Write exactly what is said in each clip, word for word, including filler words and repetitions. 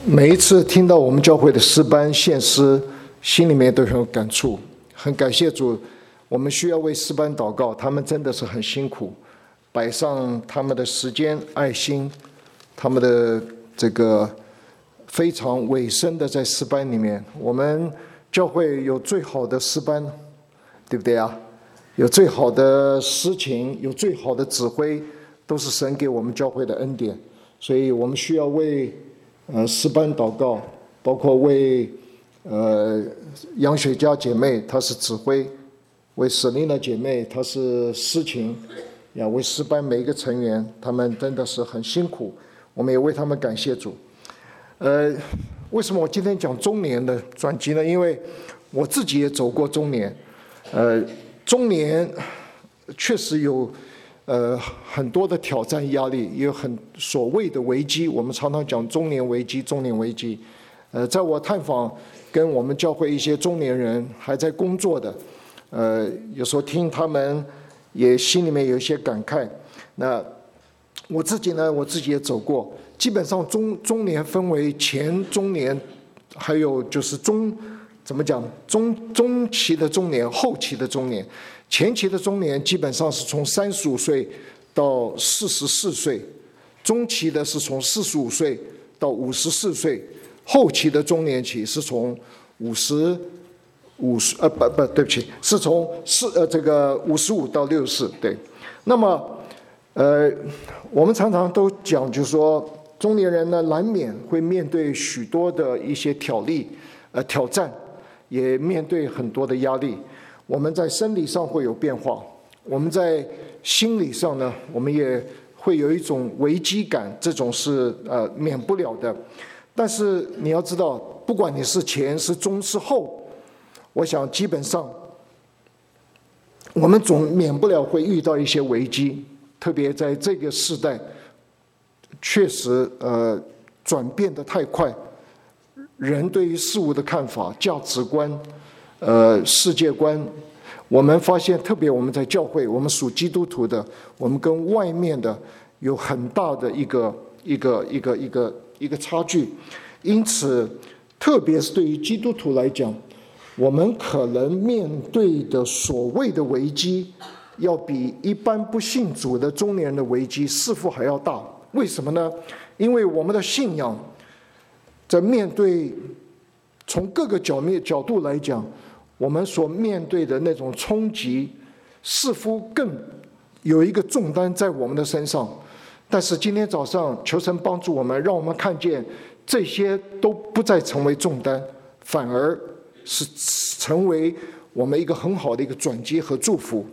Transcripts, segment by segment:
每一次听到我们教会的诗班献诗，心里面都很有感触，很感谢主。我们需要为诗班祷告，他们真的是很辛苦，摆上他们的时间、爱心，他们的这个非常委身的在诗班里面。我们教会有最好的诗班，对不对啊？有最好的诗情，有最好的指挥，都是神给我们教会的恩典。所以我们需要为呃诗班祷告，包括为呃杨雪佳姐妹，她是指挥；为舍丽娜姐妹，她是诗情呀；为诗班每一个成员，他们真的是很辛苦，我们也为他们感谢主。呃，为什么我今天讲中年的专辑呢？因为我自己也走过中年，呃，中年确实有呃很多的挑战压力，也有很所谓的危机。我们常常讲中年危机，中年危机。呃，在我探访跟我们教会一些中年人还在工作的，呃，有时候听他们也心里面有一些感慨。那我自己呢，我自己也走过。基本上中中年分为前中年，还有就是中怎么讲中中期的中年，后期的中年。前期的中年基本上是从三十五岁到四十四岁，中期的是从四十五岁到五十四岁，后期的中年期是从五十五十呃不不对不起，是从四呃这个五十五到六十四。对，那么呃我们常常都讲，就是说中年人呢难免会面对许多的一些挑力呃挑战，也面对很多的压力。我们在生理上会有变化，我们在心理上呢，我们也会有一种危机感，这种是呃免不了的。但是你要知道，不管你是前是中是后，我想基本上我们总免不了会遇到一些危机，特别在这个时代，确实呃转变得太快，人对于事物的看法、价值观。呃，世界观，我们发现，特别我们在教会，我们属基督徒的，我们跟外面的有很大的一个一个一个一个一个差距。因此，特别是对于基督徒来讲，我们可能面对的所谓的危机，要比一般不信主的中年人的危机似乎还要大。为什么呢？因为我们的信仰在面对从各个角面角度来讲，我们所面对的那种冲击，似乎更有一个重担在我们的身上。但是今天早上，求神帮助我们，让我们看见这些都不再成为重担，反而是成为我们一个很好的一个转机和祝福。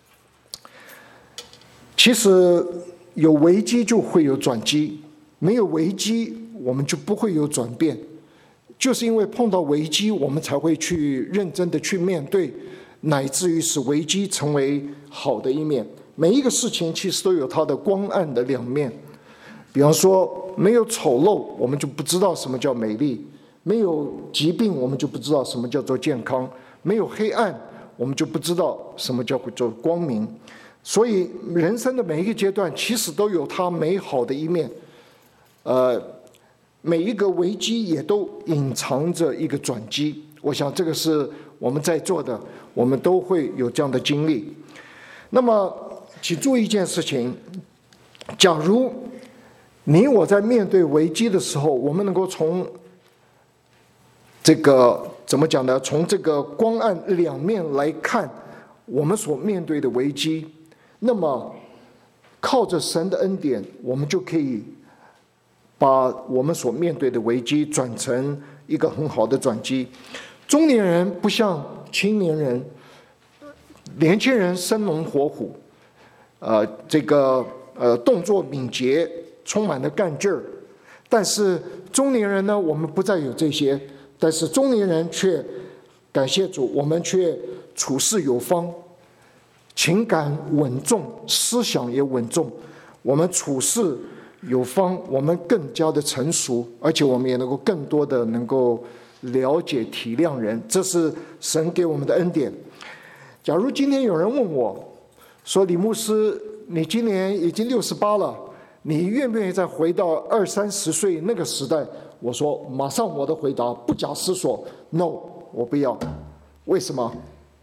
其实有危机就会有转机，没有危机我们就不会有转变。就是因为碰到危机，我们才会去认真的去面对，乃至于使危机成为好的一面。每一个事情其实都有它的光暗的两面。比方说，没有丑陋，我们就不知道什么叫美丽；没有疾病，我们就不知道什么叫做健康；没有黑暗，我们就不知道什么叫做光明。所以，人生的每一个阶段，其实都有它美好的一面。呃。每一个危机也都隐藏着一个转机，我想这个是我们在座的，我们都会有这样的经历。那么，请注意一件事情：假如你我在面对危机的时候，我们能够从这个怎么讲呢？从这个光暗两面来看我们所面对的危机，那么靠着神的恩典，我们就可以把我们所面对的危机转成一个很好的转机。中年人不像青年人，年轻人生龙活虎，呃，这个呃动作敏捷，充满了干劲儿。但是中年人呢，我们不再有这些，但是中年人却感谢主，我们却处事有方，情感稳重，思想也稳重，我们处事有方，我们更加的成熟，而且我们也能够更多的能够了解体谅人，这是神给我们的恩典。假如今天有人问我说，李牧师，你今年已经六十八了，你愿不愿意再回到二三十岁那个时代？ 我说马上我的回答不假思索 ，no， 我不要。为什么？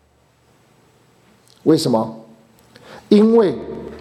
为什么？因为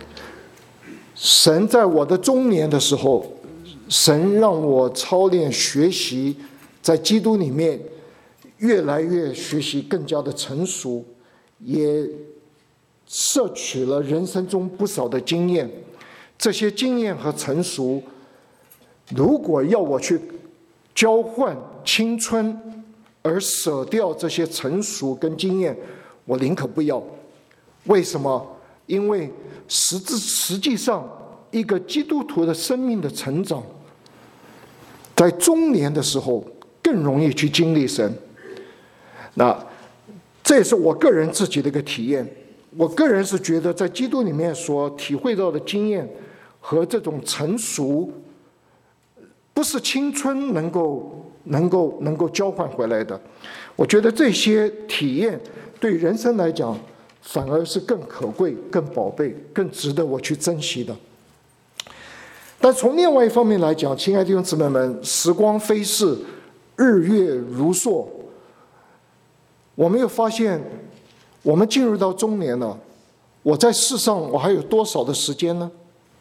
神在我的中年的时候，神让我操练学习，在基督里面越来越学习更加的成熟，也摄取了人生中不少的经验。这些经验和成熟，如果要我去交换青春而舍掉这些成熟跟经验，我宁可不要。为什么？因为实质实际上一个基督徒的生命的成长，在中年的时候更容易去经历神。那这也是我个人自己的一个体验。我个人是觉得在基督里面所体会到的经验和这种成熟，不是青春能够能够能够交换回来的。我觉得这些体验对人生来讲反而是更可贵、更宝贝、更值得我去珍惜的。但从另外一方面来讲，亲爱的弟兄姊妹们，时光飞逝，日月如梭，我们又发现我们进入到中年了，我在世上我还有多少的时间呢？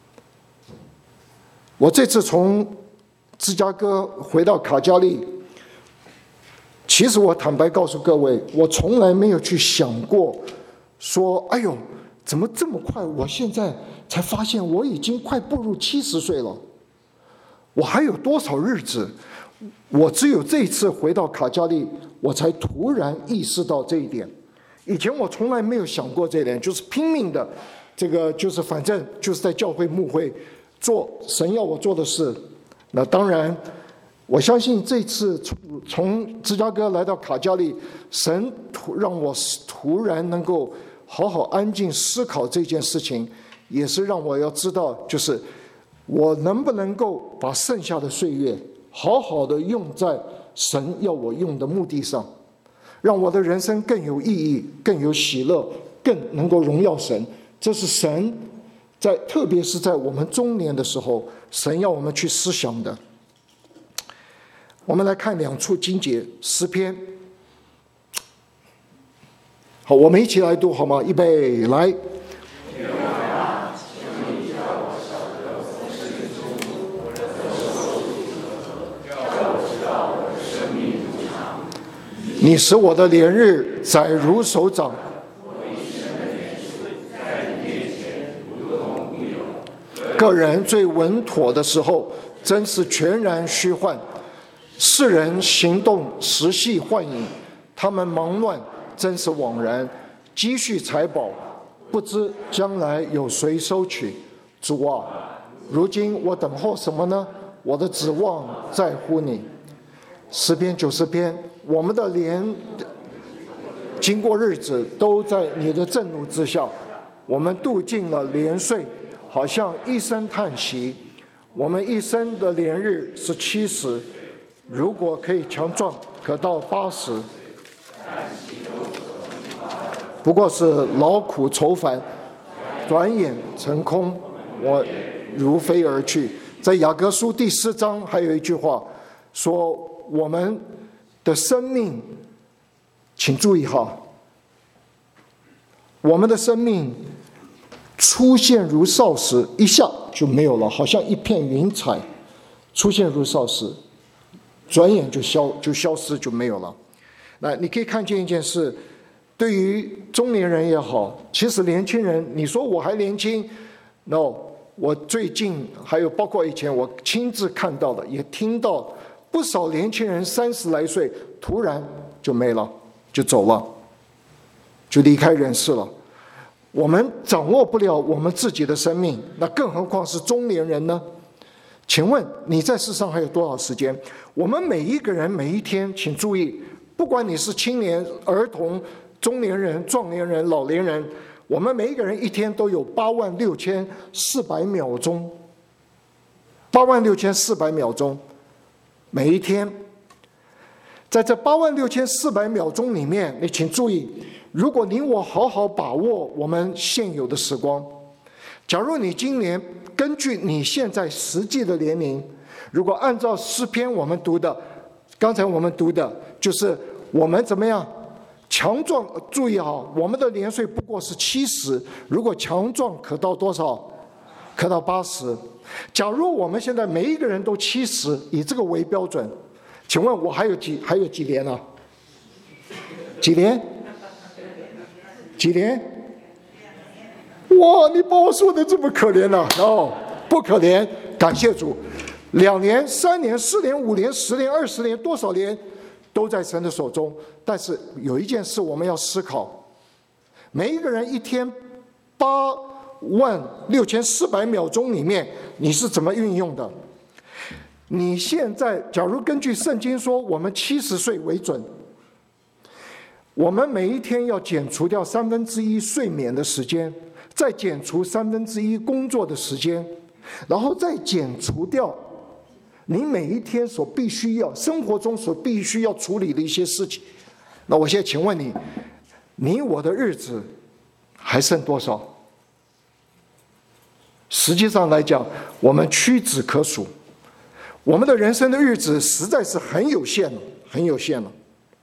我这次从芝加哥回到卡加利，其实我坦白告诉各位，我从来没有去想过说，哎呦，怎么这么快？我现在才发现我已经快步入七十岁了，我还有多少日子？我只有这一次回到卡加利，我才突然意识到这一点。以前我从来没有想过这一点，就是拼命的，这个就是反正就是在教会牧会做神要我做的事。那当然，我相信这次从从芝加哥来到卡加利，神让我突然能够好好安静思考这件事情，也是让我要知道，就是我能不能够把剩下的岁月好好的用在神要我用的目的上，让我的人生更有意义、更有喜乐、更能够荣耀神。这是神在，特别是在我们中年的时候，神要我们去思想的。我们来看两处经节，诗篇。好，我们一起来读好吗？预备，来。你使我的连日载如手掌，个人最稳妥的时候，真是全然虚幻。世人行动实系幻影，他们忙乱真是枉然。积蓄财宝，不知将来有谁收取。主啊，如今我等候什么呢？我的指望在乎你。诗篇九十篇，我们的连经过日子都在你的震怒之下，我们度尽了连岁，好像一声叹息。我们一生的连日是七十，如果可以强壮，可到八十，不过是劳苦愁烦，转眼成空，我如飞而去。在雅各书第四章还有一句话说，我们的生命，请注意哈，我们的生命出现如少时，一下就没有了，好像一片云彩出现如少时，转眼就消就消失就没有了。那你可以看见一件事，对于中年人也好，其实年轻人，你说我还年轻 ，no， 我最近还有包括以前我亲自看到的，也听到不少年轻人三十来岁突然就没了，就走了，就离开人世了。我们掌握不了我们自己的生命，那更何况是中年人呢？请问你在世上还有多少时间？我们每一个人每一天，请注意，不管你是青年、儿童、中年人、壮年人、老年人，我们每一个人一天都有八万六千四百秒钟，八万六千四百秒钟，每一天。在这八万六千四百秒钟里面，你请注意，如果你我好好把握我们现有的时光，假如你今年根据你现在实际的年龄， 如果按照诗篇我们读的，刚才我们读的就是我们怎么样强壮，注意哈，我们的年岁不过是七十，如果强壮可到多少？可到八十。假如我们现在每一个人都七十，以这个为标准，请问我还有几还有几年呢、啊？几年？几年？哇，你把我说的这么可怜啊？哦，不可怜，感谢主。两年、三年、四年、五年、十年、二十年，多少年都在神的手中。但是有一件事我们要思考：每一个人一天八万六千四百秒钟里面，你是怎么运用的？你现在假如根据圣经说，我们七十岁为准，我们每一天要减除掉三分之一睡眠的时间，再减除三分之一工作的时间，然后再减除掉你每一天所必须要生活中所必须要处理的一些事情。那我现在请问你，你我的日子还剩多少？实际上来讲，我们屈指可数，我们的人生的日子实在是很有限了，很有限了。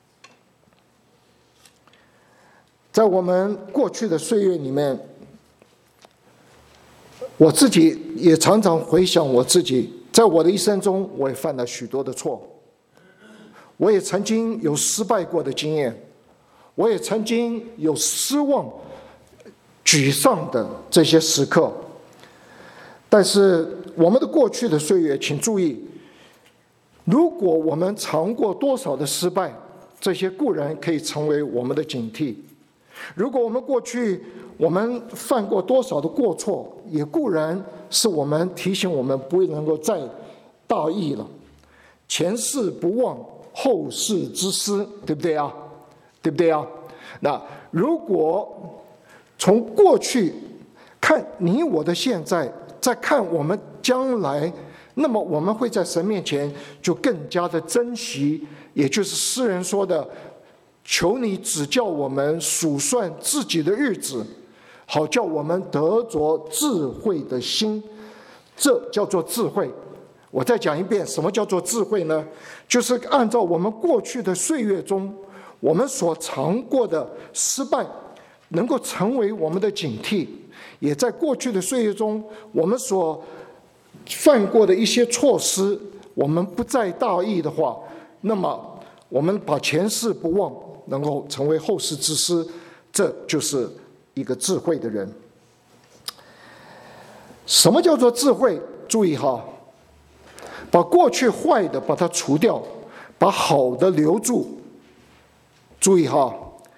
在我们过去的岁月里面，我自己也常常回想我自己，在我的一生中，我也犯了许多的错，我也曾经有失败过的经验，我也曾经有失望、沮丧的这些时刻。但是我们的过去的岁月，请注意，如果我们尝过多少的失败，这些固然可以成为我们的警惕；如果我们过去我们犯过多少的过错，也固然是我们提醒我们不能够再大意了。前事不忘，后事之师，对不对啊？对不对啊？那如果从过去看你我的现在，再看我们将来，那么我们会在神面前就更加的珍惜，也就是诗人说的，求你指教我们数算自己的日子，好叫我们得着智慧的心。这叫做智慧。我再讲一遍，什么叫做智慧呢？就是按照我们过去的岁月中我们所尝过的失败，能够成为我们的警惕，也在过去的岁月中我们所犯过的一些错失，我们不再大意的话，那么我们把前事不忘，能够成为后事之师，这就是一个智慧的人。什么叫做智慧？注意哈，把过去坏的把它除掉，把好的留住。注意哈，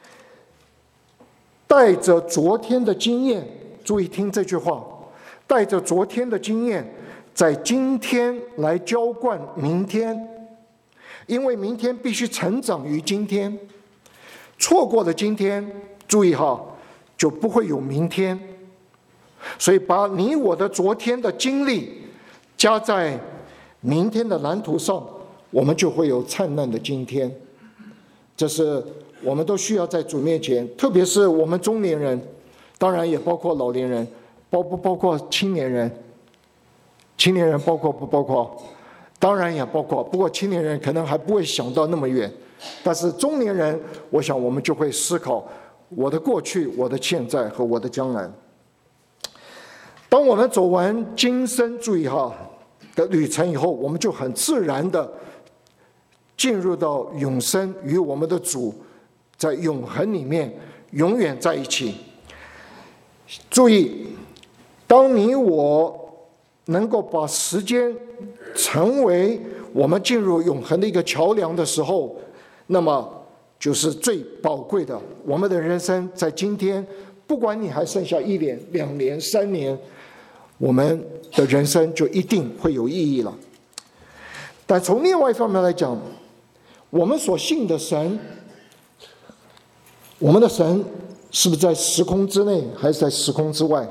带着昨天的经验，注意听这句话，带着昨天的经验，在今天来浇灌明天，因为明天必须成长于今天，错过了今天，注意哈，就不会有明天。所以把你我的昨天的经历加在明天的蓝图上，我们就会有灿烂的今天。这是我们都需要在主面前，特别是我们中年人，当然也包括老年人，包不包括青年人？青年人包括不包括？当然也包括，不过青年人可能还不会想到那么远，但是中年人，我想我们就会思考我的过去、我的现在和我的将来。当我们走完今生，注意哈的旅程以后，我们就很自然的进入到永生，与我们的主在永恒里面永远在一起。注意，当你我能够把时间成为我们进入永恒的一个桥梁的时候，那么就是最宝贵的。我们的人生在今天，不管你还剩下一年、两年、三年，我们的人生就一定会有意义了。但从另外一方面来讲，我们所信的神，我们的神是不是在时空之内，还是在时空之外？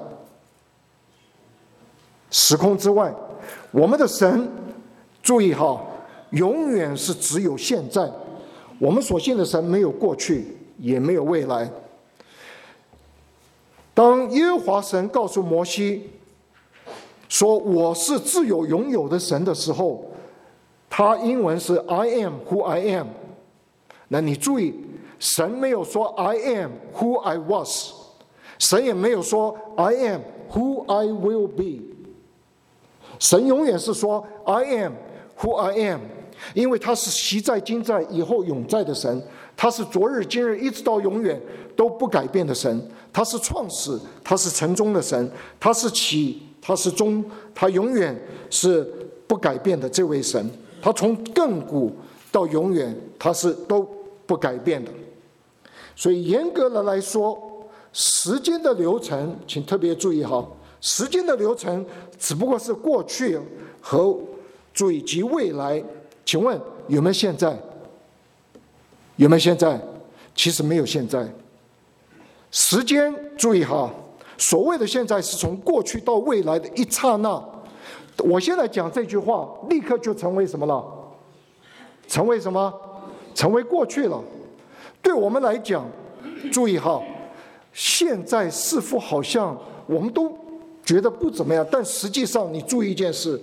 时空之外，我们的神，注意哈，永远是只有现在。我们所信的神没有过去，也没有未来。当耶和华神告诉摩西说我是自有永有的神的时候，他英文是 I am who I am。 那你注意，神没有说 I am who I was， 神也没有说 I am who I will be， 神永远是说 I am who I am， 因为他是昔在今在以后永在的神，他是昨日今日一直到永远都不改变的神，他是创始，他是成终的神，他是起，他是终，他永远是不改变的这位神，他从亘古到永远他是都不改变的。所以严格的来说，时间的流程请特别注意哈，时间的流程只不过是过去和注意及未来。请问有没有现在？有没有现在？其实没有现在。时间注意哈，所谓的现在是从过去到未来的一刹那。我现在讲这句话立刻就成为什么了？成为什么？成为过去了。对我们来讲，注意哈，现在似乎好像我们都觉得不怎么样，但实际上你注意一件事，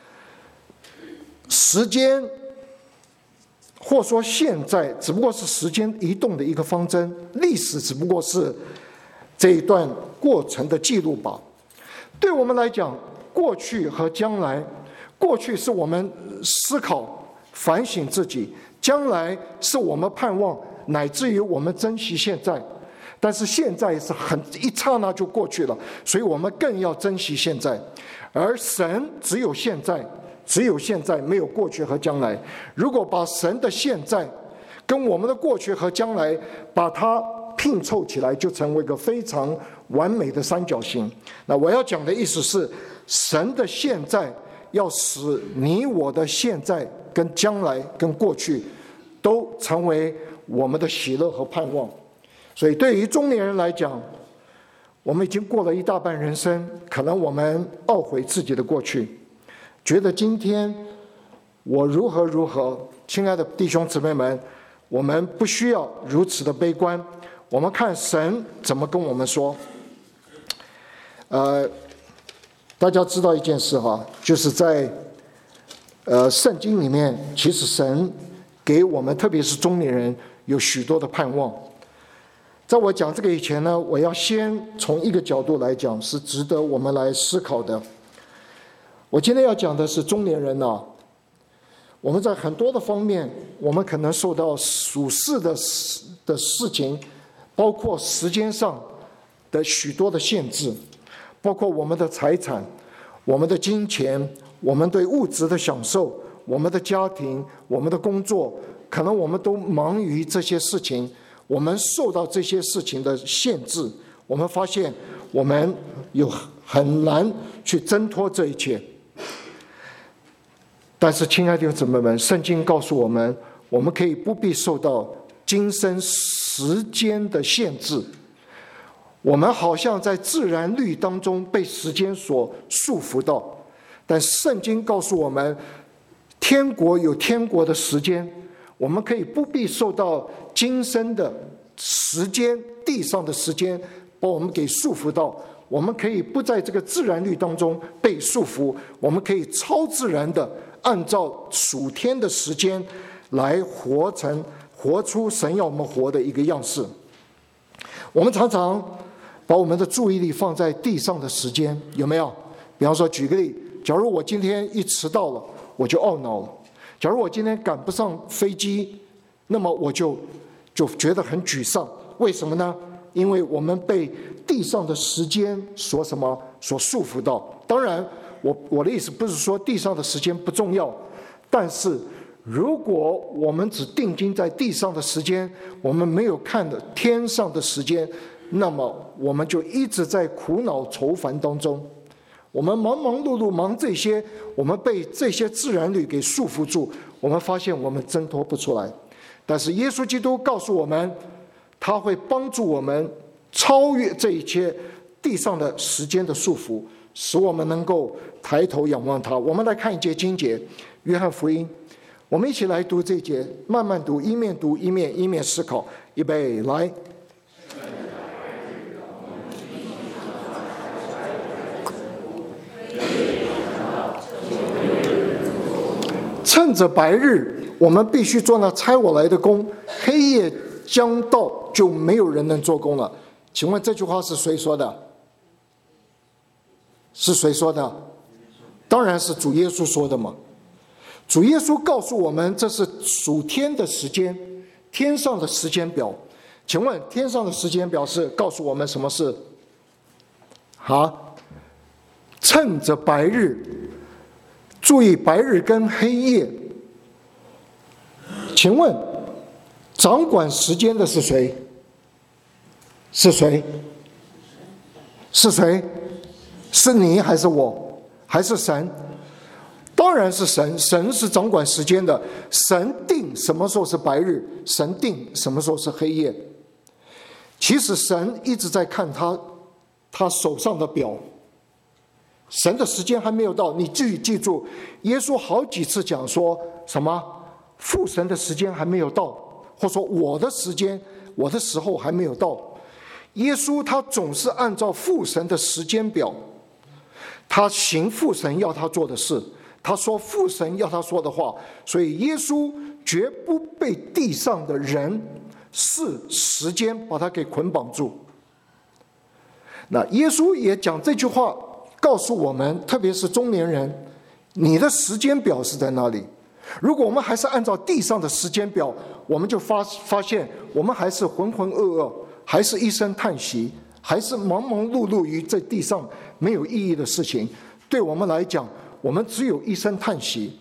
时间或说现在只不过是时间移动的一个方针，历史只不过是这一段过程的记录吧。对我们来讲，过去和将来，过去是我们思考反省自己，将来是我们盼望乃至于我们珍惜现在，但是现在是很一刹那就过去了，所以我们更要珍惜现在。而神只有现在，只有现在，没有过去和将来。如果把神的现在跟我们的过去和将来把它拼凑起来，就成为一个非常完美的三角形。那我要讲的意思是，神的现在要使你我的现在跟将来跟过去都成为我们的喜乐和盼望。所以对于中年人来讲，我们已经过了一大半人生，可能我们懊悔自己的过去，觉得今天我如何如何。亲爱的弟兄姊妹们，我们不需要如此的悲观，我们看神怎么跟我们说。呃，大家知道一件事哈，就是在呃圣经里面，其实神给我们，特别是中年人，有许多的盼望。在我讲这个以前呢，我要先从一个角度来讲，是值得我们来思考的。我今天要讲的是中年人呢、啊，我们在很多的方面，我们可能受到属世的的事情，包括时间上的许多的限制，包括我们的财产、我们的金钱、我们对物质的享受、我们的家庭、我们的工作，可能我们都忙于这些事情，我们受到这些事情的限制，我们发现我们有很难去挣脱这一切。但是亲爱的弟兄姊妹们，圣经告诉我们，我们可以不必受到今生时间的限制。我们好像在自然律当中被时间所束缚到，但圣经告诉我们，天国有天国的时间，我们可以不必受到今生的时间、地上的时间把我们给束缚到，我们可以不在这个自然律当中被束缚，我们可以超自然的按照属天的时间来活成活出神要我们活的一个样式。我们常常把我们的注意力放在地上的时间，有没有？比方说举个例，假如我今天一迟到了，我就懊恼了；假如我今天赶不上飞机，那么我就就觉得很沮丧。为什么呢？因为我们被地上的时间所什么所束缚到。当然我我的意思不是说地上的时间不重要，但是如果我们只定睛在地上的时间，我们没有看的天上的时间，那么我们就一直在苦恼愁烦当中。我们忙忙碌碌忙这些，我们被这些自然律给束缚住，我们发现我们挣脱不出来。但是耶稣基督告诉我们，他会帮助我们超越这一切地上的时间的束缚，使我们能够抬头仰望他。我们来看一节经节，约翰福音，我们一起来读这一节，慢慢读，一面读一面一面思考。预备，来。 趁着白日，我们必须做那差我来的工，黑夜将到，就没有人能做工了。请问这句话是谁说的？是谁说的？当然是主耶稣说的嘛。主耶稣告诉我们，这是属天的时间，天上的时间表。请问天上的时间表是告诉我们什么事？好，趁着白日，注意白日跟黑夜。请问掌管时间的是谁？是谁？是谁？是你还是我？还是神？当然是神，神是掌管时间的，神定什么时候是白日，神定什么时候是黑夜。其实神一直在看他他手上的表，神的时间还没有到。你记记住，耶稣好几次讲说什么父神的时间还没有到，或者说我的时间我的时候还没有到。耶稣他总是按照父神的时间表，他行父神要他做的事，他说父神要他说的话，所以耶稣绝不被地上的人是时间把他给捆绑住。那耶稣也讲这句话告诉我们，特别是中年人，你的时间表是在哪里？如果我们还是按照地上的时间表，我们就发发现我们还是浑浑噩噩，还是一声叹息，还是忙忙碌碌于这地上没有意义的事情。对我们来讲，我们只有一声叹息。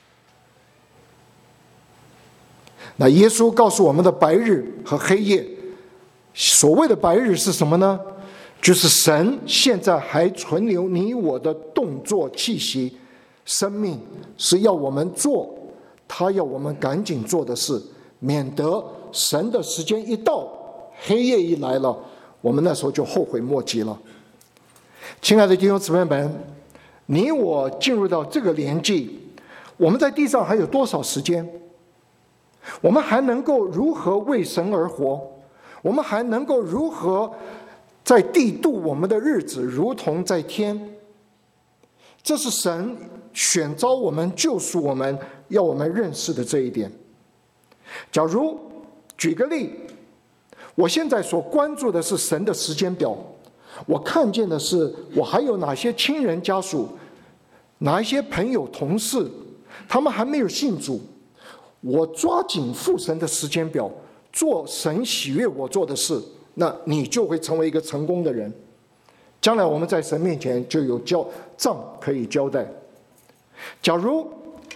那耶稣告诉我们的白日和黑夜，所谓的白日是什么呢？就是神现在还存留你我的动作气息，生命是要我们做他要我们赶紧做的事，免得神的时间一到，黑夜一来了，我们那时候就后悔莫及了。亲爱的弟兄姊妹们，你我进入到这个年纪，我们在地上还有多少时间？我们还能够如何为神而活？我们还能够如何在地度我们的日子如同在天？这是神选召我们、救赎我们，要我们认识的这一点。假如举个例，我现在所关注的是神的时间表，我看见的是我还有哪些亲人家属，哪一些朋友同事，他们还没有信主，我抓紧父神的时间表，做神喜悦我做的事，那你就会成为一个成功的人。将来我们在神面前就有交账可以交代。假如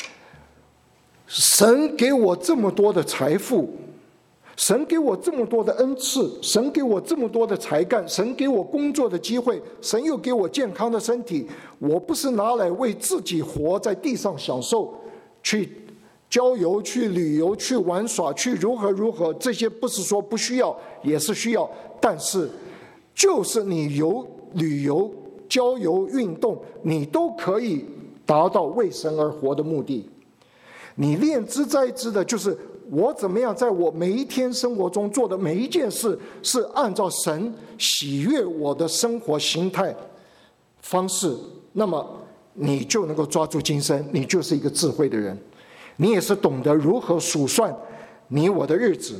神给我这么多的财富，神给我这么多的恩赐，神给我这么多的才干，神给我工作的机会，神又给我健康的身体，我不是拿来为自己活在地上享受，去郊游、去旅游、去玩耍、去如何如何，这些不是说不需要，也是需要，但是就是你游旅游、郊游、运动，你都可以达到为神而活的目的。你练之在之的就是我怎么样在我每一天生活中做的每一件事是按照神喜悦我的生活形态方式，那么你就能够抓住今生，你就是一个智慧的人，你也是懂得如何数算你我的日子。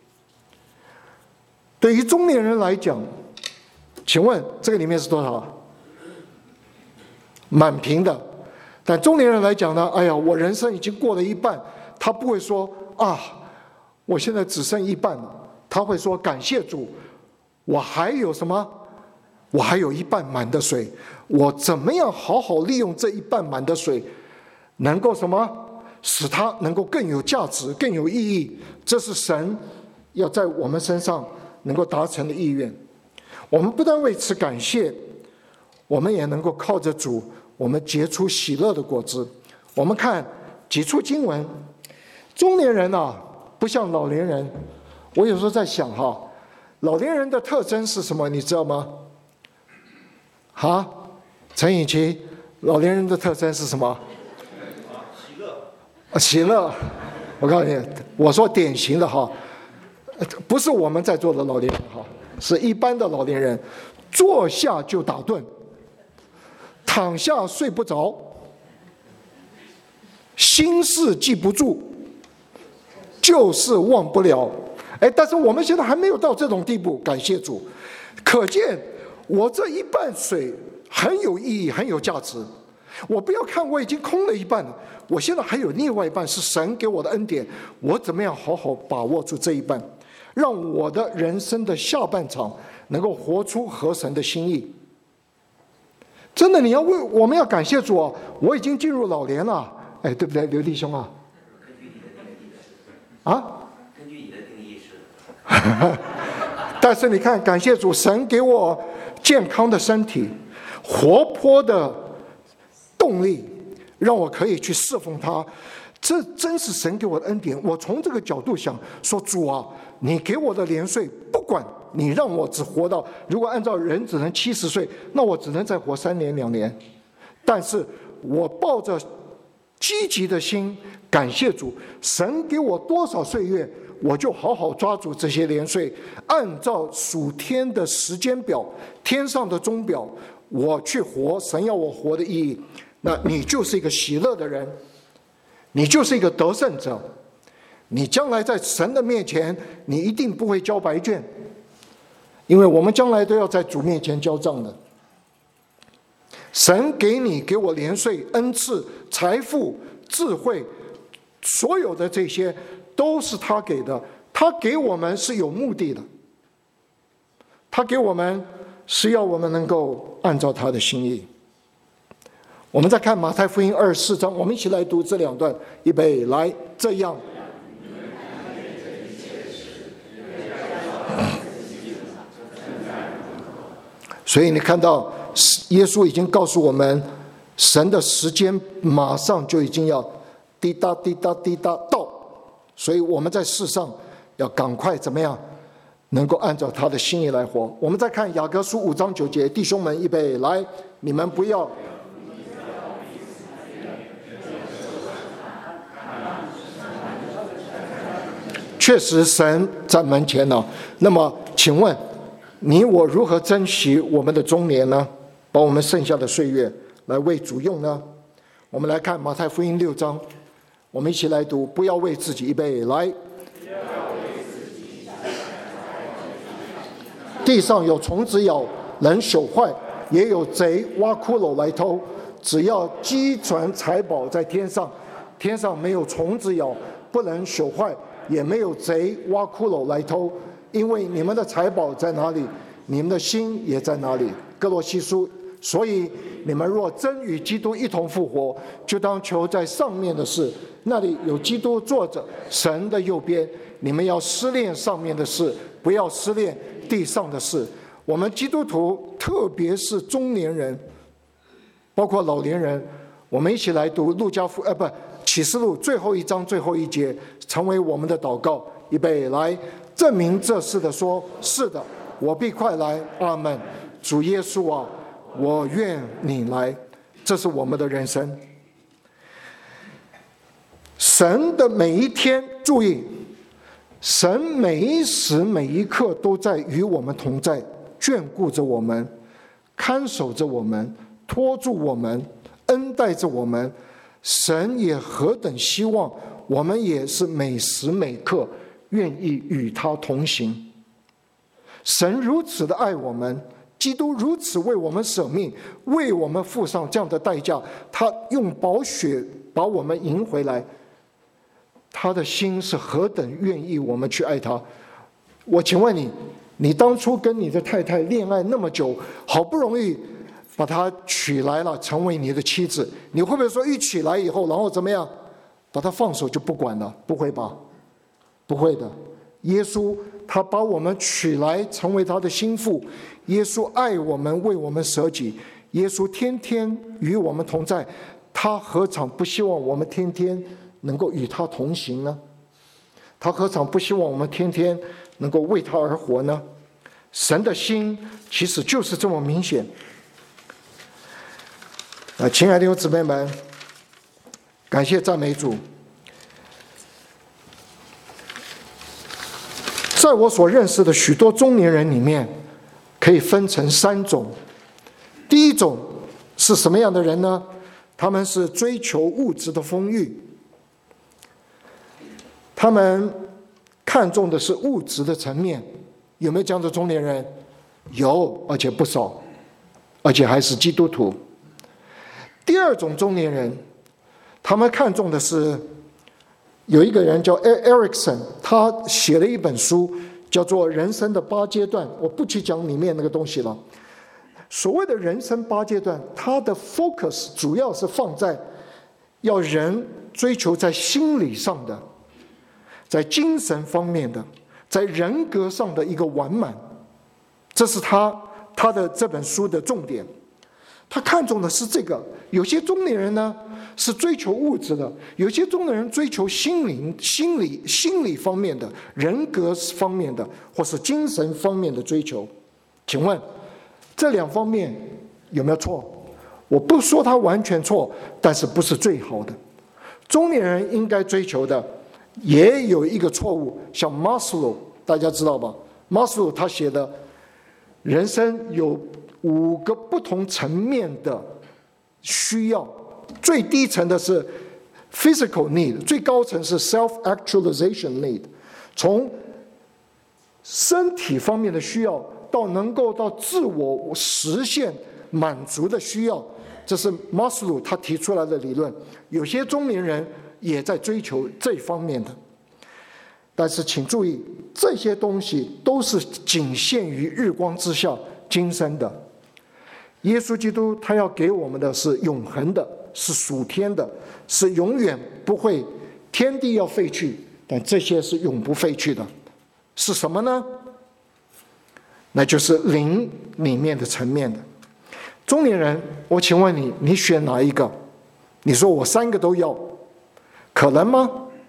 对于中年人来讲，请问这个里面是多少？满屏的。但中年人来讲呢，哎呀，我人生已经过了一半，他不会说啊，我现在只剩一半了，他会说感谢主，我还有什么？我还有一半满的水，我怎么样好好利用这一半满的水，能够什么？使它能够更有价值、更有意义。这是神要在我们身上能够达成的意愿。我们不但为此感谢，我们也能够靠着主，我们结出喜乐的果子。我们看几处经文，中年人啊，不像老年人。我有时候在想哈，老年人的特征是什么？你知道吗？哈，陈颖琪，老年人的特征是什么？喜乐。喜乐。我告诉你，我说典型的哈，不是我们在座的老年人哈，是一般的老年人，坐下就打盹，躺下睡不着。 心事记不住，旧事忘不了。哎，但是我们现在还没有到这种地步，感谢主。可见我这一半水很有意义，很有价值。我不要看我已经空了一半了，我现在还有另外一半是神给我的恩典，我怎么样好好把握住这一半，让我的人生的下半场能够活出合神的心意。真的，你要为我们要感谢主啊！我已经进入老年了，哎，对不对，刘弟兄啊？啊？根据你的定义是。但是你看，感谢主，神给我健康的身体，活泼的动力，让我可以去侍奉他。这真是神给我的恩典。我从这个角度想说，主啊，你给我的年岁，不管你让我只活到，如果按照人只能七十岁，那我只能再活三年两年。但是我抱着积极的心，感谢主，神给我多少岁月，我就好好抓住这些年岁，按照属天的时间表，天上的钟表，我去活神要我活的意义。那你就是一个喜乐的人，你就是一个得胜者，你将来在神的面前，你一定不会交白卷，因为我们将来都要在主面前交账的。神给你给我年岁、恩赐、财富、智慧，所有的这些都是他给的，他给我们是有目的的，他给我们是要我们能够按照他的心意。我们再看马太福音二十四章，我们一起来读这两段，预备来，这样。所以你看到耶稣已经告诉我们，神的时间马上就已经要滴答滴答滴答到，所以我们在世上要赶快怎么样能够按照他的心意来活。我们再看雅各书五章九节，弟兄们预备来，你们不要确实神在门前呢。那么请问你我如何珍惜我们的中年呢？把我们剩下的岁月来为主用呢？我们来看马太福音六章，我们一起来读，不要为自己预备来。地上有虫子咬，能朽坏，也有贼挖窟窿来偷。只要积存财宝在天上，天上没有虫子咬，不能朽坏，也没有贼挖窟窿来偷。因为你们的财宝在哪里，你们的心也在哪里。哥罗西书，所以你们若真与基督一同复活，就当求在上面的事，那里有基督坐着神的右边。你们要思念上面的事，不要思念地上的事。我们基督徒，特别是中年人，包括老年人，我们一起来读路加福呃不启示录最后一章最后一节，成为我们的祷告。预备来，证明这事的说，是的，我必快来，阿们。主耶稣啊，我愿你来。这是我们的人生。神的每一天，注意，神每一时每一刻都在与我们同在，眷顾着我们，看守着我们，托住我们，恩待着我们。神也何等希望我们也是每时每刻愿意与他同行。神如此的爱我们，基督如此为我们舍命，为我们付上这样的代价，他用宝血把我们赢回来，他的心是何等愿意我们去爱他。我请问你，你当初跟你的太太恋爱那么久，好不容易把她娶来了，成为你的妻子，你会不会说一娶来以后，然后怎么样，把她放手就不管了？不会吧？不会的。耶稣他把我们娶来成为他的心腹，耶稣爱我们，为我们舍己，耶稣天天与我们同在，他何尝不希望我们天天能够与他同行呢？他何尝不希望我们天天能够为他而活呢？神的心其实就是这么明显。啊，亲爱的弟兄姊妹们，感谢赞美主。在我所认识的许多中年人里面，可以分成三种。第一种是什么样的人呢？他们是追求物质的丰裕， 他们看重的是物质的层面。有没有这样的中年人？有，而且不少，而且还是基督徒。第二种中年人，他们看重的是，有一个人叫 Erickson， 他写了一本书叫做《人生的八阶段》，我不去讲里面那个东西了。所谓的人生八阶段，它的 focus 主要是放在要人追求在心理上的，在精神方面的，在人格上的一个完满，这是他他的这本书的重点。他看重的是这个。有些中年人呢是追求物质的，有些中年人追求心灵、心理、心理方面的、人格方面的，或是精神方面的追求。请问这两方面有没有错？我不说他完全错，但是不是最好的。中年人应该追求的也有一个错误，像 Maslow， 大家知道吧？ Maslow 他写的人生有五个不同层面的需要，最低层的是 physical need， 最高层是 self-actualization need， 从身体方面的需要到能够到自我实现满足的需要，这是 Maslow 他提出来的理论。有些中年人也在追求这方面的，但是请注意，这些东西都是仅限于日光之下今生的。耶稣基督他要给我们的是永恒的，是属天的，是永远不会，天地要废去，但这些是永不废去的。是什么呢？那就是灵里面的层面的。中年人，我请问你，你选哪一个？你说我三个都要，可能吗？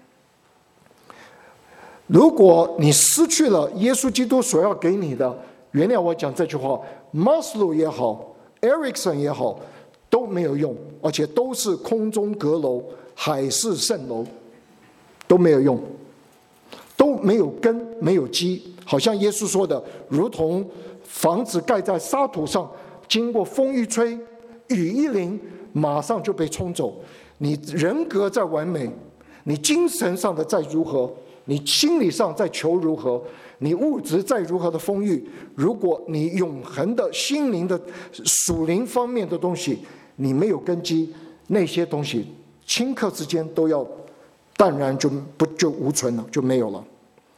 如果你失去了耶稣基督所要给你的，原谅我讲这句话， Maslow 也好，Erickson 也好，都没有用，而且都是空中阁楼、海市蜃楼，都没有用，都没有根没有基。好像耶稣说的，如同房子盖在沙土上，经过风一吹，雨一淋，马上就被冲走。你人格再完美，你精神上的再如何，你心理上再求如何，你物质再如何的丰裕，如果你永恒的心灵的属灵方面的东西你没有根基，那些东西顷刻之间都要淡然，就不就无存了，就没有了。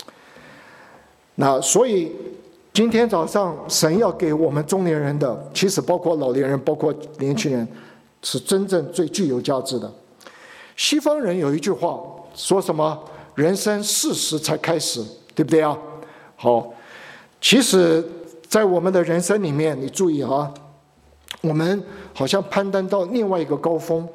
那所以今天早上神要给我们中年人的，其实包括老年人，包括年轻人，是真正最具有价值的。西方人有一句话说什么？人生四十才开始，对不对啊？好，其实在我们的人生里面，你注意啊，我们好像攀登到另外一个高峰。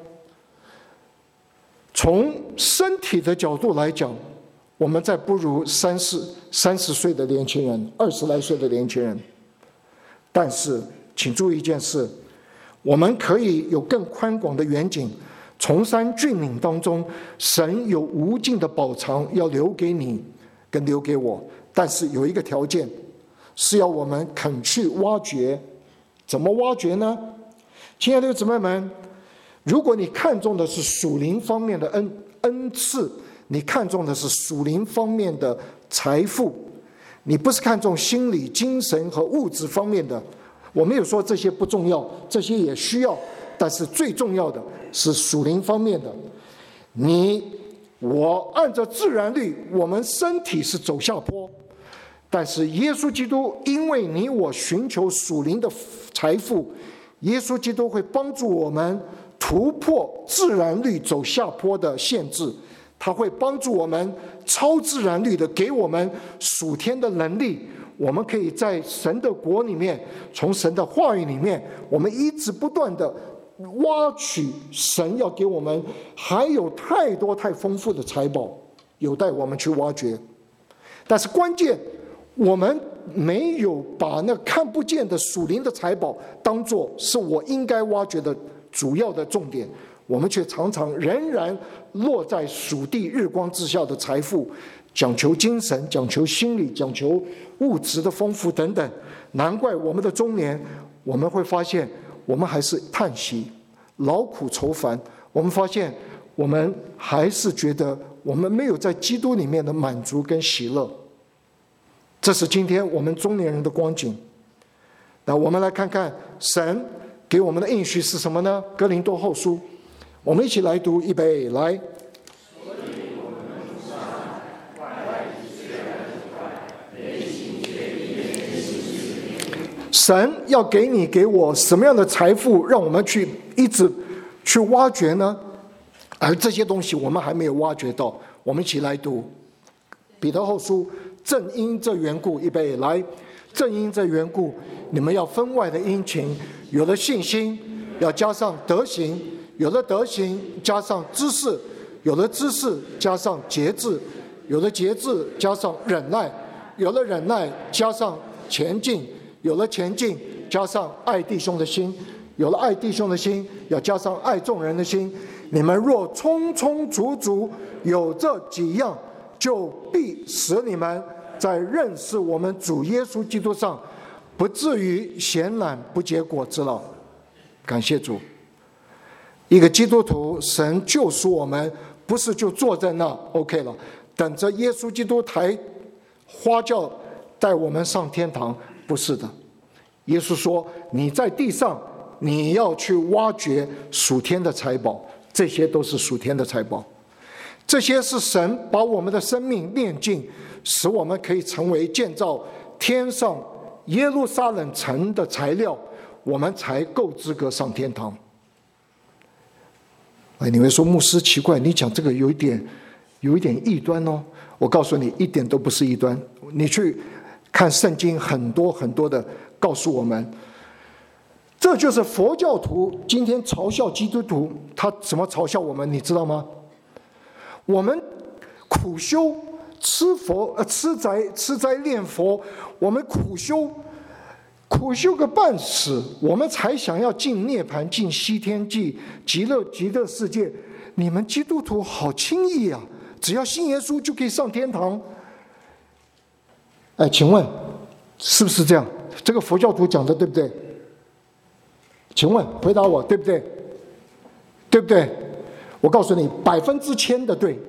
从身体的角度来讲，我们在不如三十三十岁的年轻人，二十来岁的年轻人。但是，请注意一件事，我们可以有更宽广的远景。崇山峻岭当中，神有无尽的宝藏要留给你，跟留给我。但是有一个条件，是要我们肯去挖掘。怎么挖掘呢？亲爱的姊妹们，如果你看重的是属灵方面的恩恩赐，你看重的是属灵方面的财富，你不是看重心理、精神和物质方面的。我没有说这些不重要，这些也需要，但是最重要的是属灵方面的。你我按照自然律，我们身体是走下坡，但是耶稣基督因为你我寻求属灵的财富，耶稣基督会帮助我们突破自然律走下坡的限制，他会帮助我们超自然律的给我们属天的能力。我们可以在神的国里面，从神的话语里面，我们一直不断的挖取神要给我们还有太多太丰富的财宝有待我们去挖掘。但是关键，我们没有把那看不见的属灵的财宝当作是我应该挖掘的主要的重点，我们却常常仍然落在属地日光之下的财富，讲求精神，讲求心理，讲求物质的丰富等等。难怪我们的中年，我们会发现我们还是叹息劳苦愁烦，我们发现我们还是觉得我们没有在基督里面的满足跟喜乐。这是今天我们中年人的光景。那我们来看看神给我们的应许是什么呢？哥林多后书，我们一起来读，预备来。神要给你给我什么样的财富，让我们去一直去挖掘呢？而这些东西我们还没有挖掘到。我们一起来读彼得后书，正因这缘故，预备来，正因这缘故，你们要分外的殷勤，有了信心要加上德行，有了德行加上知识，有了知识加上节制，有了节制加上忍耐，有了忍耐加上前进，有了前进加上爱弟兄的心，有了爱弟兄的心要加上爱众人的心。你们若充充足足有这几样，就必使你们在认识我们主耶稣基督上不至于闲懒不结果子了。感谢主。一个基督徒，神救赎我们，不是就坐在那 OK 了，等着耶稣基督抬花轿带我们上天堂，不是的。耶稣说，你在地上你要去挖掘属天的财宝，这些都是属天的财宝，这些是神把我们的生命炼净，使我们可以成为建造天上耶路撒冷城的材料，我们才够资格上天堂。哎，你会说牧师奇怪，你讲这个有一点有一点异端哦。我告诉你，一点都不是异端。你去看圣经，很多很多的告诉我们，这就是佛教徒今天嘲笑基督徒，他怎么嘲笑我们？你知道吗？我们苦修吃佛呃吃斋吃斋念佛，我们苦修苦修个半死，我们才想要进涅槃、进西天际、极乐极乐世界。你们基督徒好轻易啊！只要信耶稣就可以上天堂。哎，请问是不是这样？这个佛教徒讲的对不对？请问回答我，对不对？对不对？我告诉你，百分之千的对。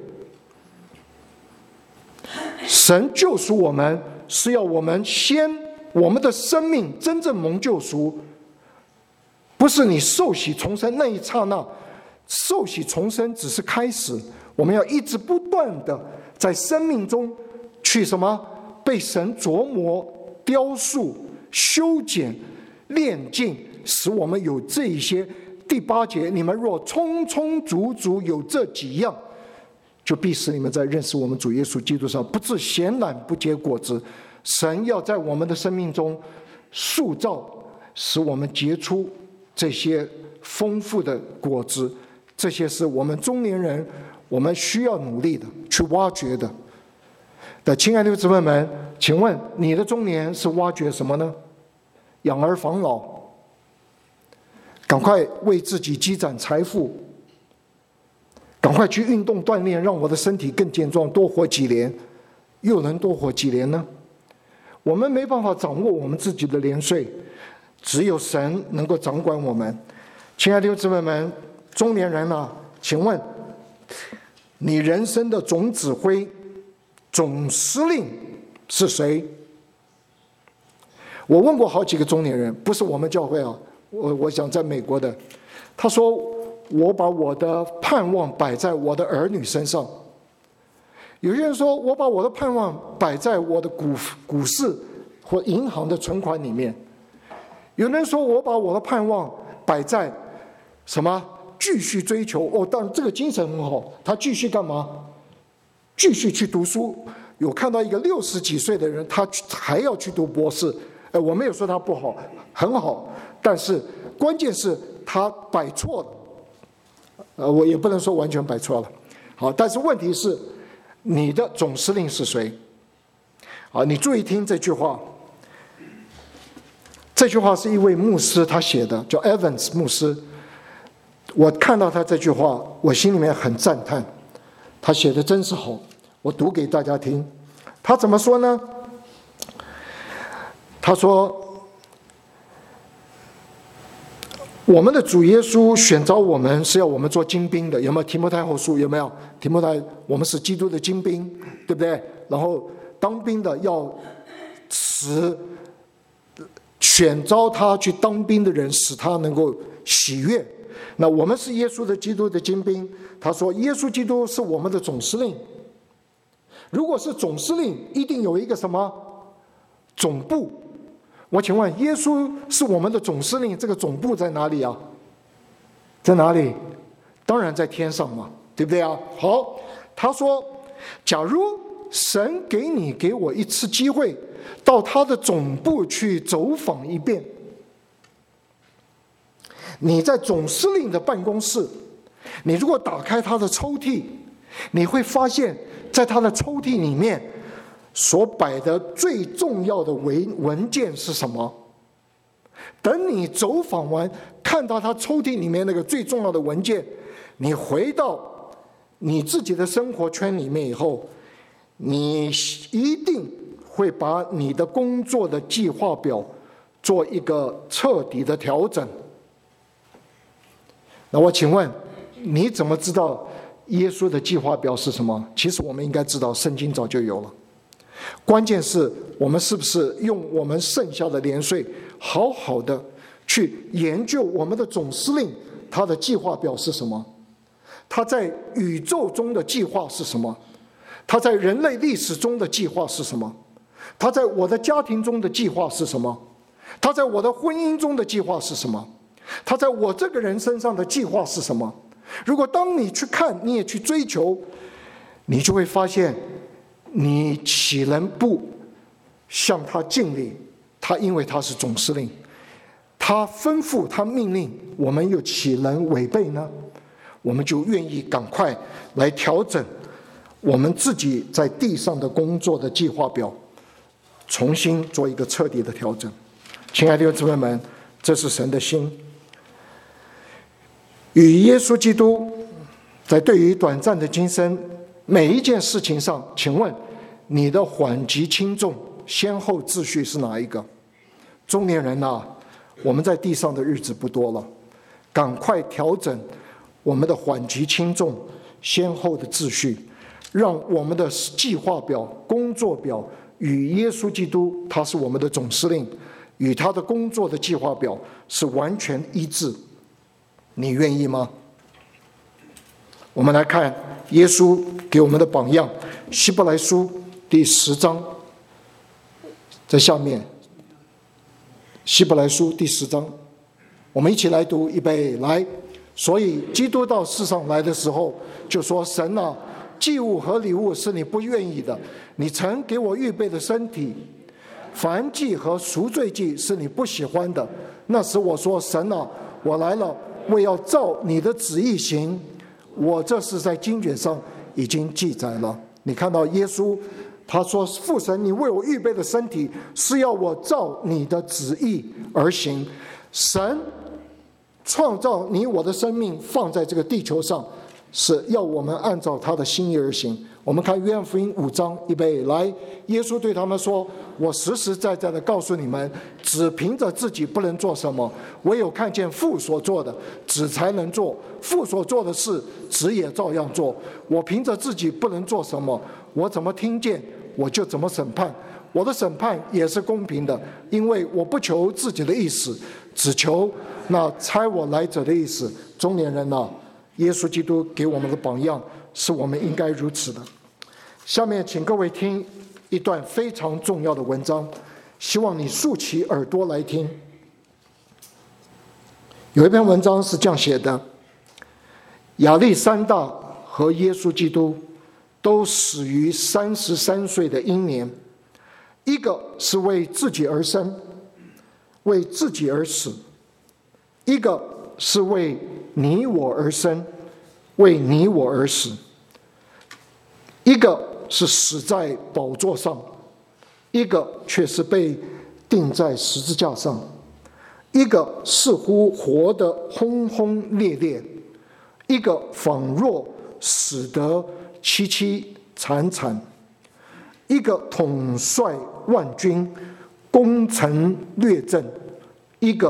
神救赎我们，是要我们先我们的生命真正蒙救赎，不是你受洗重生那一刹那，受洗重生只是开始，我们要一直不断的在生命中去什么被神琢磨、雕塑、修剪、炼净，使我们有这一些。第八节，你们若充充足足有这几样，就必使你们在认识我们主耶稣基督上不致闲懒不结果子。神要在我们的生命中塑造，使我们结出这些丰富的果子，这些是我们中年人我们需要努力的去挖掘的。的亲爱的姊妹们，请问你的中年是挖掘什么呢？养儿防老，赶快为自己积攒财富，赶快去运动锻炼，让我的身体更健壮，多活几年。又能多活几年呢？我们没办法掌握我们自己的年岁，只有神能够掌管我们。亲爱的姊妹们，中年人啊，请问你人生的总指挥、总司令是谁？我问过好几个中年人，不是我们教会啊，我我想在美国的，他说我把我的盼望摆在我的儿女身上。有些人说我把我的盼望摆在我的股股市或银行的存款里面。有人说我把我的盼望摆在什么继续追求哦，当然这个精神很好，他继续干嘛？继续去读书。有看到一个六十几岁的人，他还要去读博士。呃，我没有说他不好，很好，但是关键是他摆错了。呃，我也不能说完全摆错了。好，但是问题是，你的总司令是谁？好，你注意听这句话。这句话是一位牧师他写的，叫 Evans 牧师。我看到他这句话，我心里面很赞叹，他写的真是好。我读给大家听。他怎么说呢？他说我们的主耶稣选召我们是要我们做精兵的，有没有？提摩太后书有没有？提摩太，我们是基督的精兵，对不对？然后当兵的要使选召他去当兵的人，使他能够喜悦。那我们是耶稣的基督的精兵，他说耶稣基督是我们的总司令。如果是总司令，一定有一个什么总部？我请问，耶稣是我们的总司令，这个总部在哪里啊？在哪里？当然在天上嘛，对不对啊？好，他说，假如神给你给我一次机会，到他的总部去走访一遍，你在总司令的办公室，你如果打开他的抽屉，你会发现在他的抽屉里面所摆的最重要的文文件是什么？等你走访完，看到他抽屉里面那个最重要的文件，你回到你自己的生活圈里面以后，你一定会把你的工作的计划表做一个彻底的调整。那我请问，你怎么知道耶稣的计划表是什么？其实我们应该知道，圣经早就有了。关键是我们是不是用我们剩下的年岁，好好的去研究我们的总司令他的计划表是什么？他在宇宙中的计划是什么？他在人类历史中的计划是什么？他在我的家庭中的计划是什么？他在我的婚姻中的计划是什么？他在我这个人身上的计划是什么？如果当你去看，你也去追求，你就会发现，你岂能不向他敬礼？他因为他是总司令，他吩咐，他命令，我们又岂能违背呢？我们就愿意赶快来调整我们自己在地上的工作的计划表，重新做一个彻底的调整。亲爱的弟兄姊妹们，这是神的心。与耶稣基督在对于短暂的今生每一件事情上，请问你的缓急轻重先后秩序是哪一个？中年人啊，我们在地上的日子不多了，赶快调整我们的缓急轻重先后的秩序，让我们的计划表、工作表与耶稣基督，他是我们的总司令，与他的工作的计划表是完全一致。你愿意吗？我们来看耶稣给我们的榜样，希伯来书第十章，在下面，希伯来书第十章，我们一起来读，预备来。所以基督到世上来的时候，就说：神啊，祭物和礼物是你不愿意的，你曾给我预备的身体，燔祭和赎罪祭是你不喜欢的。那时我说：神啊，我来了，为要照你的旨意行。我这是在经卷上已经记载了。你看到耶稣他说：父神，你为我预备的身体是要我照你的旨意而行。神创造你我的生命放在这个地球上，是要我们按照他的心意而行。我们看约翰福音五章，预备来。耶稣对他们说：我实实在在的告诉你们，只凭着自己不能做什么，唯有看见父所做的，子才能做。父所做的事，子也照样做。我凭着自己不能做什么，我怎么听见，我就怎么审判。我的审判也是公平的，因为我不求自己的意思，只求那差我来者的意思。中年人啊，耶稣基督给我们的榜样，是我们应该如此的。下面请各位听一段非常重要的文章，希望你竖起耳朵来听。有一篇文章是这样写的：亚历山大和耶稣基督都死于三十三岁的英年，一个是为自己而生，为自己而死；一个是为你我而生，为你我而死；一个是死在宝座上，一个却是被钉在十字架上；一个似乎活得轰轰烈烈，一个仿若死得凄凄惨惨；一个统帅万军，攻城略阵，一个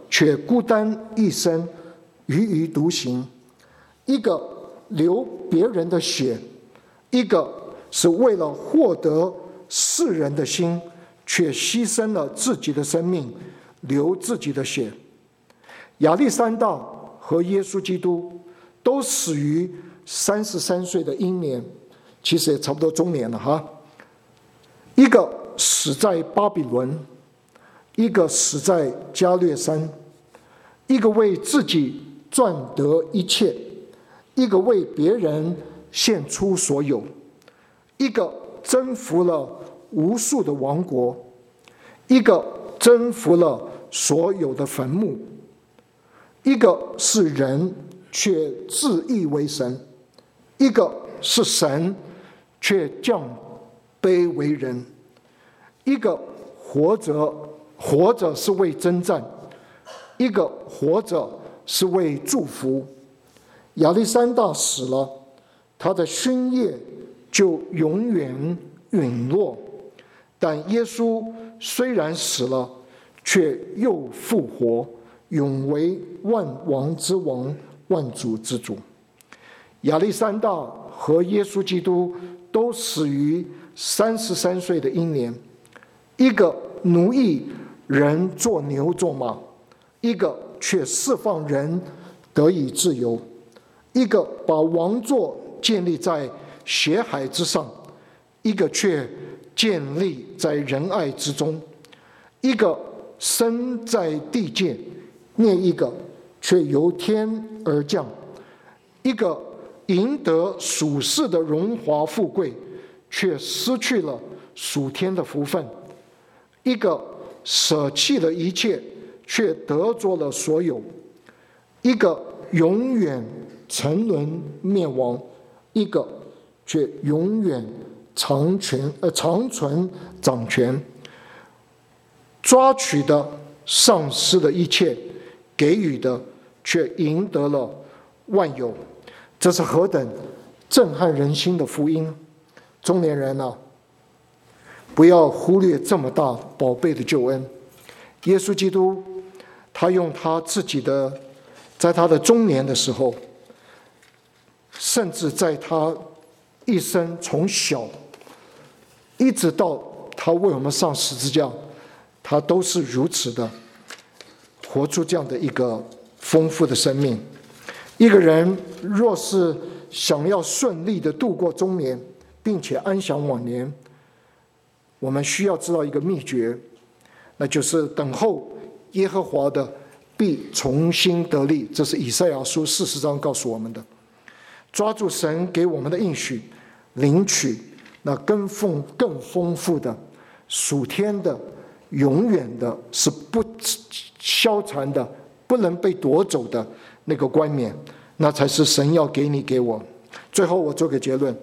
却孤单一生，踽踽独行；一个流别人的血，一个是为了获得世人的心，却牺牲了自己的生命，流自己的血。亚历山大和耶稣基督都死于三十三岁的英年，其实也差不多中年了哈。一个死在巴比伦，一个死在加略山，一个为自己赚得一切，一个为别人献出所有，一个征服了无数的王国，一个征服了所有的坟墓，一个是人却自以为神，一个是神却降卑为人，一个活着活着是为征战，一个活着是为祝福。亚历山大死了，他的勋业就永远陨落，但耶稣虽然死了，却又复活，永为万王之王，万主之主。亚历山大和耶稣基督都死于三十三岁的英年，一个奴役人做牛做马，一个却释放人得以自由，一个把王座建立在血海之上，一个却建立在仁爱之中，一个生在地界，另一个却由天而降，一个赢得属世的荣华富贵，却失去了属天的福分，一个舍弃了一切，却得着了所有，一个永远沉沦灭亡，一个却永远长存呃长存掌权。抓取的丧失了一切，给予的却赢得了万有。这是何等震撼人心的福音！中年人啊，不要忽略这么大宝贝的救恩。耶稣基督他用他自己的，在他的中年的时候，甚至在他一生从小一直到他为我们上十字架，他都是如此的活出这样的一个丰富的生命。一个人若是想要顺利的度过中年，并且安享晚年，我们需要知道一个秘诀，那就是等候耶和华的必重新得力。这是以赛亚书四十章告诉我们的。抓住神给我们的应许，领取那更丰更丰富的属天的永远的，是不消残的，不能被夺走的那个冠冕，那才是神要给你给我。最后我做个结论，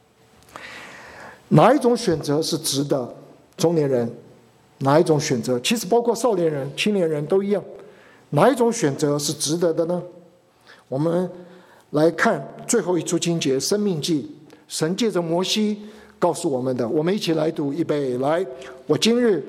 哪一种选择是值得？中年人哪一种选择，其实包括少年人青年人都一样，哪一种选择是值得的呢？我们来看最后一处经节，申命记，神借着摩西告诉我们的，我们一起来读，预备来。我今日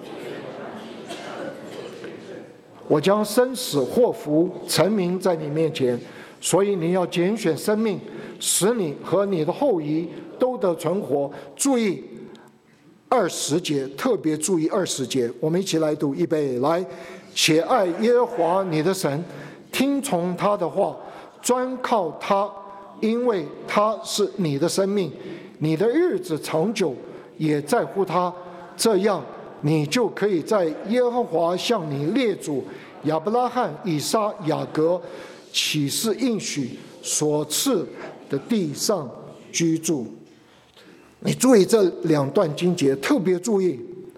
我将生死祸福陈明在你面前，所以你要拣选生命，使你和你的后裔都得存活。注意二十节，特别注意二十节，我们一起来读，预备来。且爱耶和华你的神，听从他的话，专靠他，因为他是你的生命，你的日子长久，也在乎他。这样你就可以在耶和华向你列祖亚伯拉罕、以撒、雅各起誓应许所赐的地上居住。你注意这两段经节，特别注意，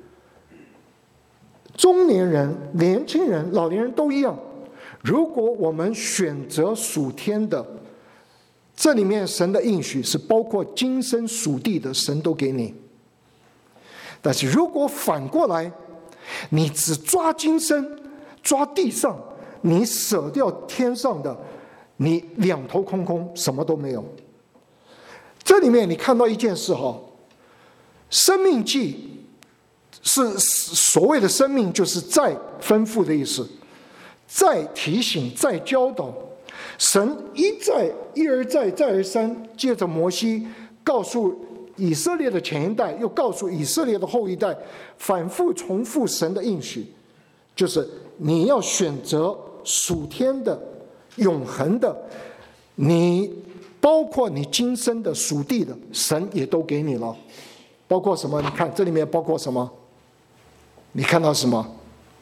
中年人、年轻人、老年人都一样。如果我们选择属天的，这里面神的应许是包括今生属地的，神都给你。但是如果反过来，你只抓今生，抓地上，你舍掉天上的，你两头空空，什么都没有。这里面你看到一件事哈，生命记是所谓的生命，就是再丰富的意思。 再提醒、再教导。神一再、一而再、再而三，借着摩西告诉以色列的前一代，又告诉以色列的后一代，反复重复神的应许，就是你要选择属天的、永恒的，你包括你今生的、属地的，神也都给你了。包括什么？你看这里面包括什么？你看到什么？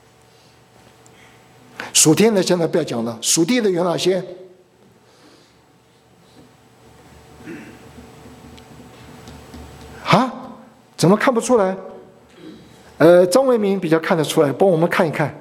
属天的现在不要讲了，属地的有哪些？啊？怎么看不出来？呃，张维民比较看得出来，帮我们看一看。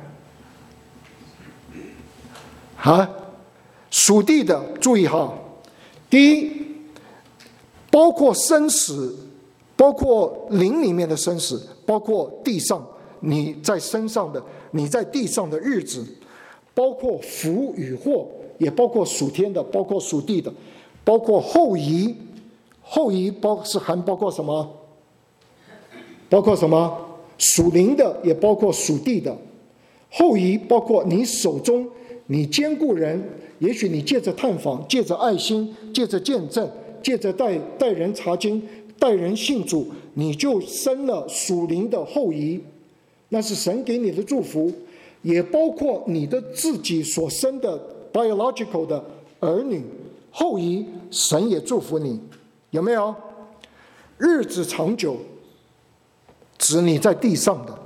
啊，属地的注意哈，第一，包括生死，包括灵里面的生死，包括地上你在身上的，你在地上的日子。包括福与祸，也包括属天的，包括属地的，包括后移。后移包是还包括什么？包括什么？属灵的，也包括属地的。后移包括你手中，你兼顾人，也许你借着探访，借着爱心，借着见证，借着带带人查经，带人信主，你就生了属灵的后移，那是神给你的祝福。也包括你的自己所生的 biological 的儿女后裔，神也祝福你，有没有？日子长久，指你在地上的，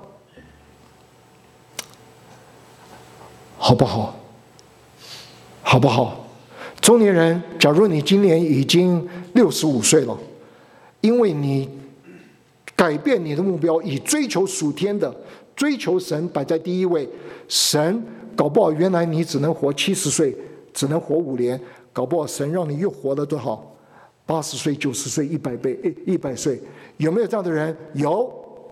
好不好？好不好？中年人，假如你今年已经六十五岁了，因为你改变你的目标，以追求属天的。追求神摆在第一位，神搞不好原来你只能活七十岁，只能活五年，搞不好神让你又活了多少？八十岁、九十岁、一百倍、一百岁，有没有这样的人？有。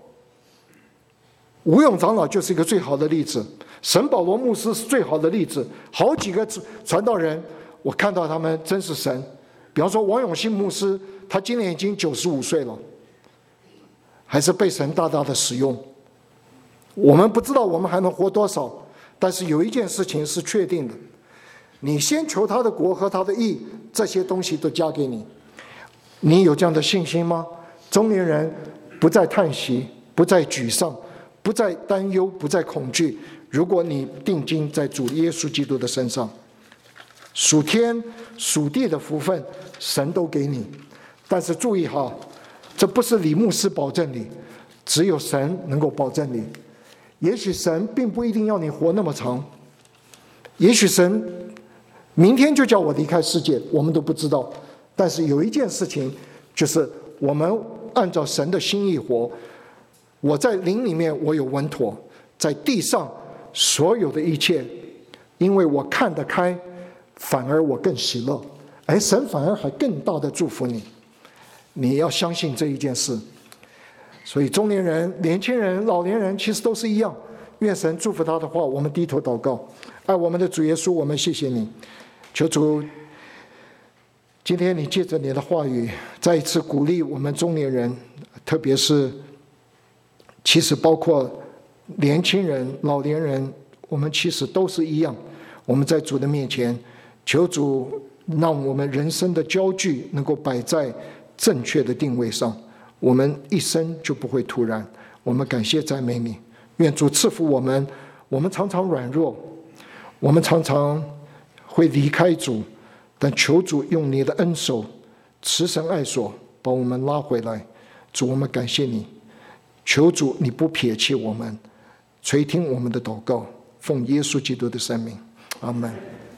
吴永长老就是一个最好的例子，沈保罗牧师是最好的例子，好几个传道人，我看到他们真是神。比方说王永信牧师，他今年已经九十五岁了，还是被神大大的使用。我们不知道我们还能活多少，但是有一件事情是确定的，你先求他的国和他的义，这些东西都加给你。你有这样的信心吗？中年人不再叹息，不再沮丧，不再担忧，不再恐惧。如果你定睛在主耶稣基督的身上，属天属地的福分神都给你。但是注意哈，这不是李牧师保证你，只有神能够保证你。也许神并不一定要你活那么长，也许神明天就叫我离开世界，我们都不知道。但是有一件事情，就是我们按照神的心意活。我在灵里面我有稳妥，在地上所有的一切，因为我看得开，反而我更喜乐，而神反而还更大的祝福你。你要相信这一件事。所以中年人、年轻人、老年人其实都是一样。愿神祝福他的话，我们低头祷告。爱我们的主耶稣，我们谢谢你，求主今天你借着你的话语再一次鼓励我们中年人，特别是其实包括年轻人、老年人，我们其实都是一样。我们在主的面前，求主让我们人生的焦距能够摆在正确的定位上，我们一生就不会突然。我们感谢赞美你，愿主赐福我们。我们常常软弱，我们常常会离开主，但求主用你的恩手慈神爱所把我们拉回来。主，我们感谢你，求主你不撇弃我们，垂听我们的祷告，奉耶稣基督的圣名，阿们。